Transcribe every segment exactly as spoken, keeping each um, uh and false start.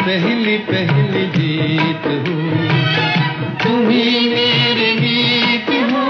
पहली पहली जीत हो, तुम ही मेरे गीत हो।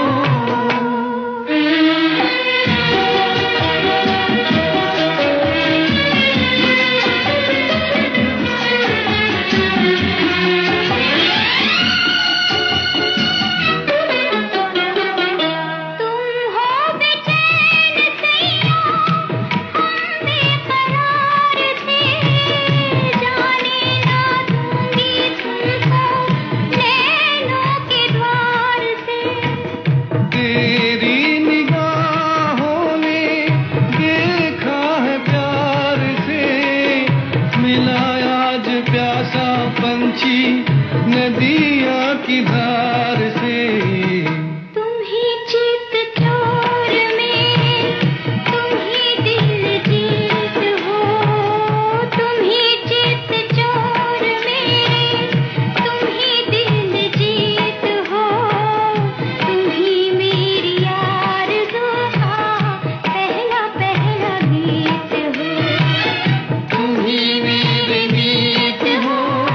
प्यासा पंछी नदिया की धार से, तुम ही चित चोर में, तुम ही दिल जीत हो, तुम ही चित चोर में, तुम ही दिल जीत हो, तुम ही मेरी आरज़ू का पहला पहला गीत हो, तुम ही मेरे गीत हो।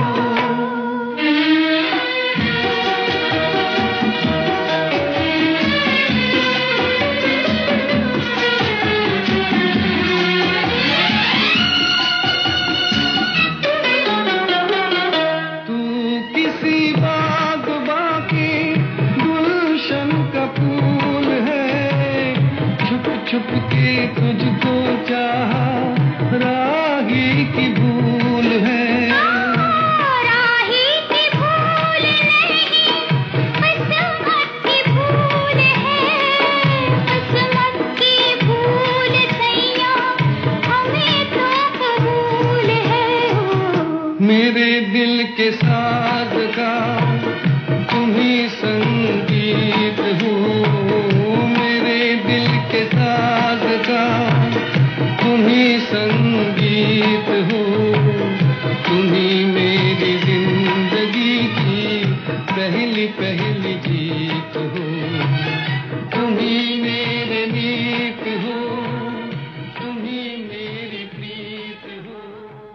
तू किसी बाग बाकी गुलशन का फूल है, छुप छुप के तुझको चाहा राही की भूल है। राही की भूल नहीं, किस्मत की भूल है, किस्मत की भूल सैया हमें तो कबूल है। मेरे दिल के साज का तुम ही संगीत हो, मेरे दिल के साज का तुम ही संगीत हो, तुम ही मेरी जिंदगी की पहली पहली जीत।